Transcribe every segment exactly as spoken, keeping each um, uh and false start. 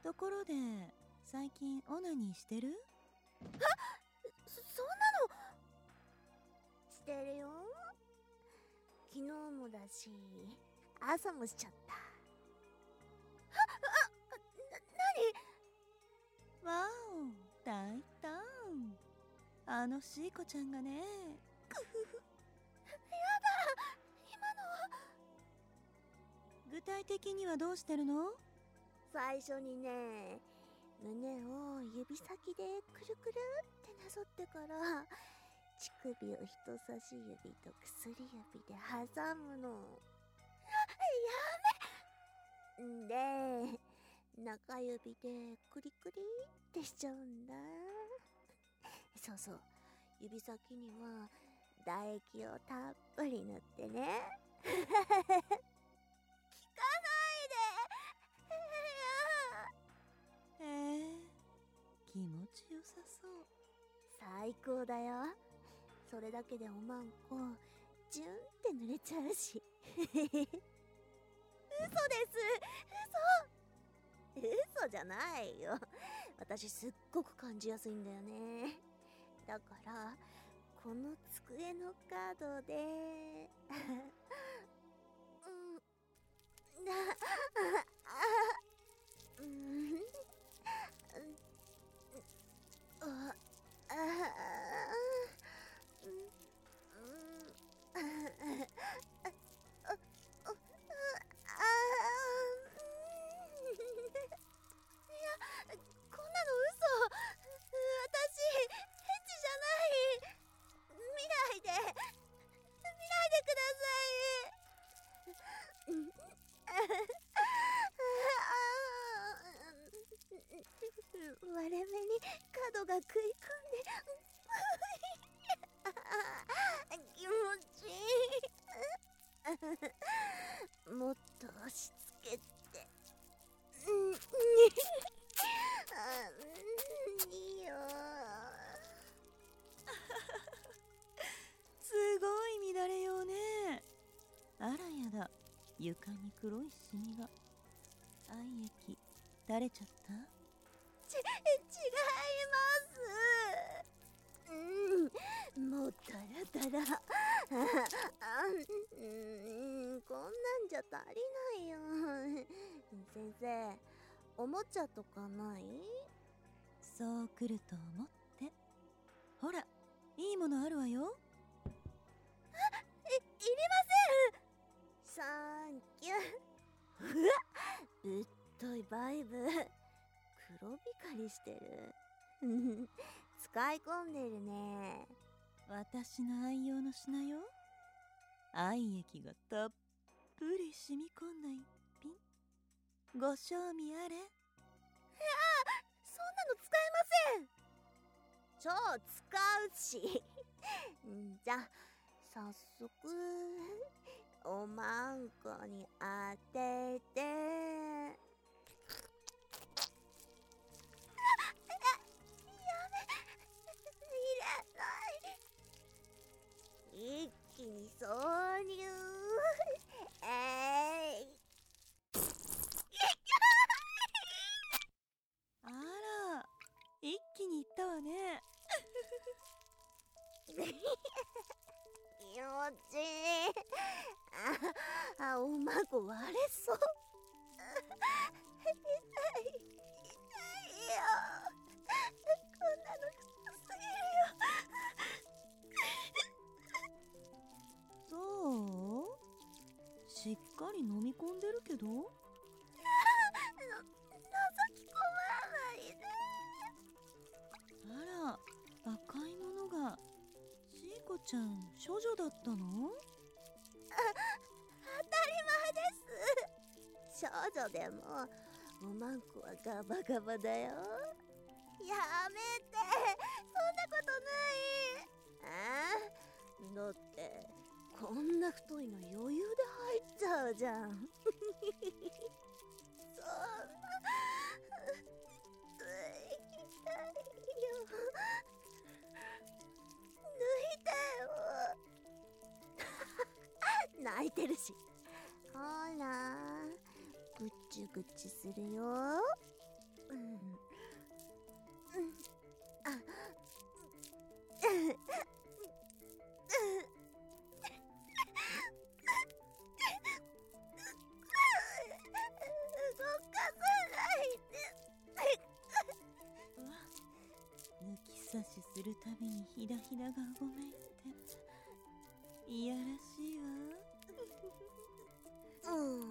ところで最近オナニーしてる？ そ、そんなのしてるよ。昨日もだし、朝もしちゃった。あ、あ、な、なに？ わお、大胆。あのシーコちゃんがね。 くふふ。やだ、今のは。 具体的にはどうしてるの？ 最初にね、胸を指先でくるくるってなぞってから、乳首を人差し指と薬指で挟むの。やめんで、中指でクリクリってしちゃうんだ。そうそう、指先には唾液をたっぷり塗ってね。聞かないで。 へえ、気持ちよさそう。 最高だよ。それだけでおまんこジュンって濡れちゃうし。嘘です。嘘嘘じゃないよ。私すっごく感じやすいんだよね。だからこの机の角でうんなうんああ割れ目に角が食い込んで気持ちいい。もっと押し付けていいよ。 すごい乱れようね。あらやだ、床に黒いシミが。愛液垂れちゃった？ ち、違います。うん、もうダラダラ。あ、うん、こんなんじゃ足りないよ。先生、おもちゃとかない？ そう来ると思って。ほら、いいものあるわよ。 え、いりません。サンキュー。うわっ、ぶっといバイブ。黒光りしてる。使い込んでるね。 私の愛用の品よ。愛液がたっぷり染み込んだ一品。ご賞味あれ。いやあ、そんなの使えません。超使うし。じゃあ早速おまんこに当てて。一気に挿入。えい。 あら、一気にいったわね。 気持ちいい。ああ、おまんこ割れそう。痛い痛いよ。こんなのきつすぎるよ。そうしっかり飲み込んでるけど。の、覗き込まないで。 あら、赤いものが。シーコちゃん処女だったの？あ、 当たり前です。少女でもおまんこはガバガバだよ。やめて、そんなことない。ああ、だってこんな太いの余裕で入っちゃうじゃん。そんなついたいよ。抜いてよ。泣いてるし。ほら、ぐちゅぐちゅするよ。 抜き差しするたびにひだひだがうごめいていやらしいわ。 うん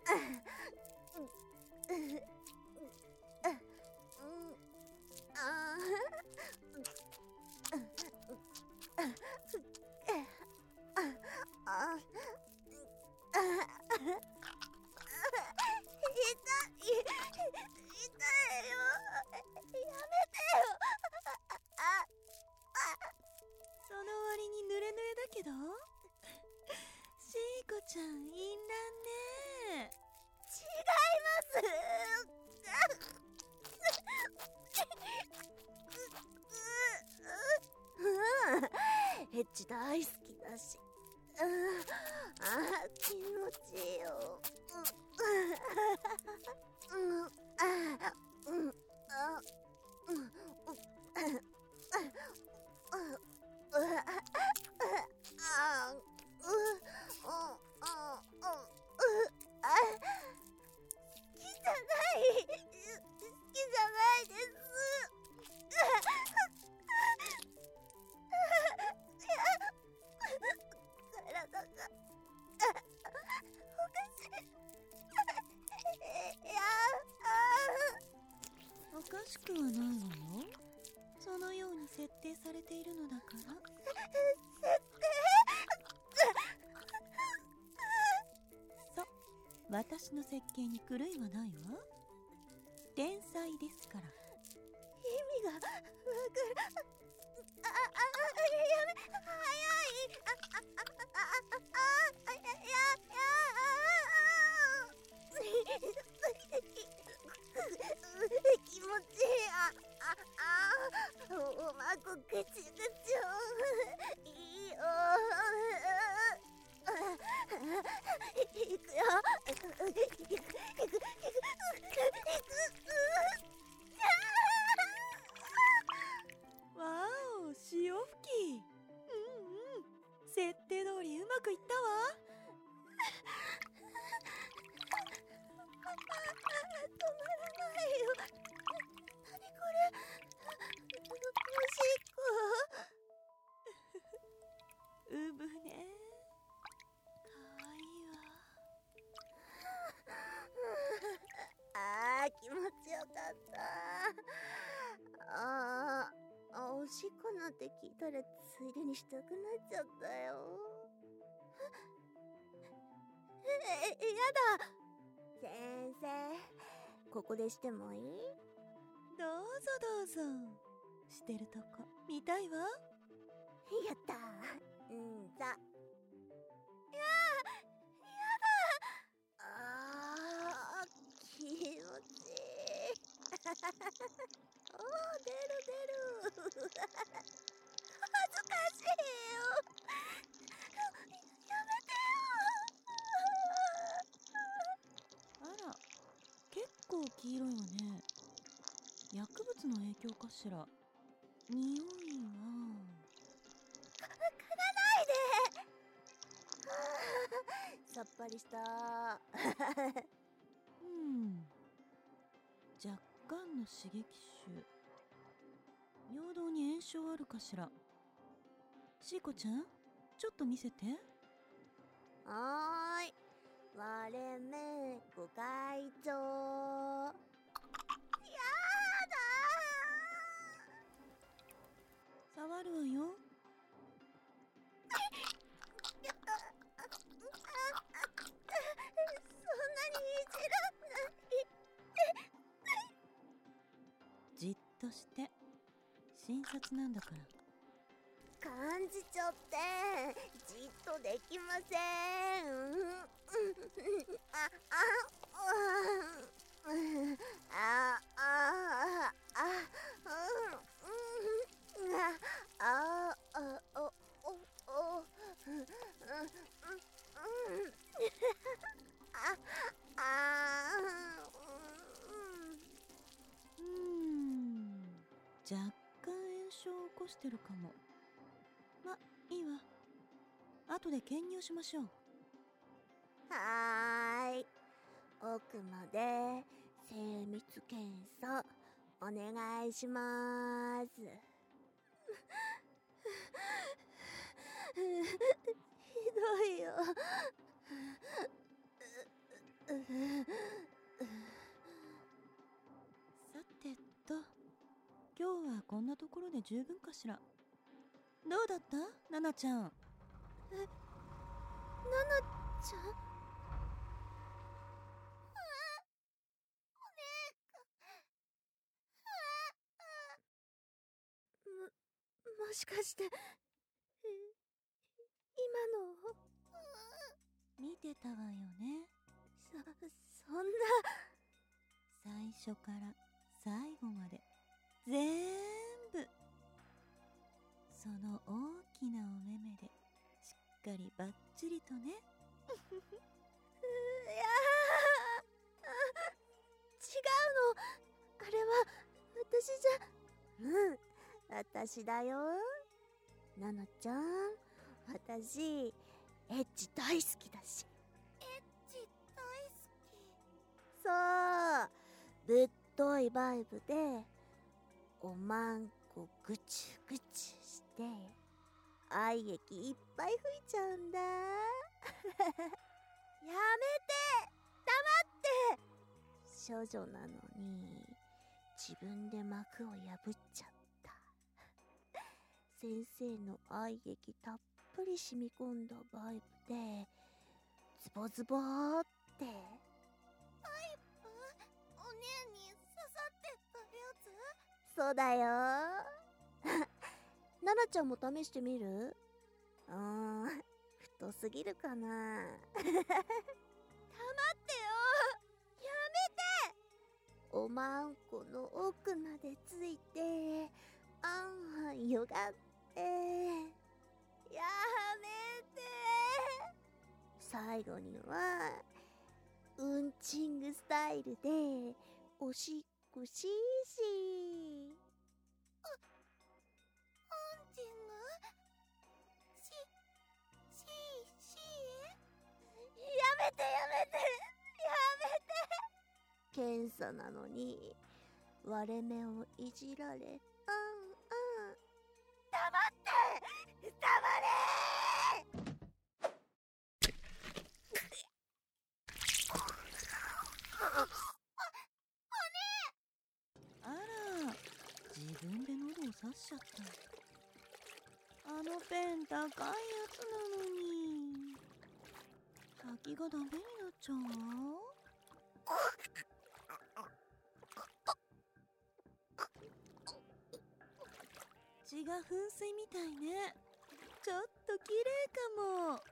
その割に濡れ濡れだけどシーコちゃん淫乱ね。 違います。エッチ大好きだし、ああ気持ちいいよ。 おかしくはないわよ。そのように設定されているのだから。そう、私の設計に狂いはないわ。天才ですから。 意味がわからん。ああやめ早い。あああああやや気持ちいい。あああうまくぐちぐちをいいよ。いくよ。いくいくいくいくわお、潮吹き。うんうん、設定通りうまくいったわ。 止まらないよ。なにこれ、おしっこ。 うぶね、かわいいわ。 あー気持ちよかった。あーおしっこなんて聞いたらついでにしたくなっちゃったよ。え、やだ。先生、ここでしてもいい？ どうぞどうぞ。してるとこ見たいわ。 やったー。うんざ。やー、やだ。あー気持ちいい。おー出る出る。恥ずかしいよ。やめてよ。 あら、結構黄色いわね。薬物の影響かしら。匂いは嗅がないで。さっぱりした。 うん若干の刺激種。尿道に炎症あるかしら。シーコちゃん、ちょっと見せて。 はーい、割れ目ご会長。やだー。触るわよ。 そんなにいじらない。 じっとして。診察なんだから。 幹事長ってじっとできません。ああうんあああうんあああおおおうんああ若干炎症を起こしてるかも。ま、いいわ。後で検入しましょう。 はーい。奥まで精密検査お願いしまーす。ひどいよ。 さてと、今日はこんなところで十分かしら。どうだったナナちゃん。 え、ナナちゃん？も、もしかして、今の見てたわよね。 そ、そんな。 最初から最後まで全部。その大きなお目目でしっかりバッチリとね。 いやー、違うの。あれは私じゃ。うん、私だよ。ナナちゃん、私エッチ大好きだし。エッチ大好き。そう、ぶっといバイブでおまんこぐちゅぐちゅして愛液いっぱい吹いちゃうんだ。やめて、黙って。少女なのに自分で膜を破っちゃった。先生の愛液たっぷり染み込んだバイブでズボズボーって。バイブ？おねえに刺さってたやつ？そうだよ。ナナちゃんも試してみる？うーん、太すぎるかな。黙ってよ。やめて。おまんこの奥までついてあんはんよがって。やめて。最後にはうんちんぐスタイルでおしっこしーしー。うんちんぐし、しーしー。やめてやめてやめて。検査なのに割れ目をいじられ、うんうん。黙って黙れあら、自分で喉を刺しちゃった。あのペン高いやつなのに先がダメになっちゃうわ。血が噴水みたいね。ちょっと綺麗かも。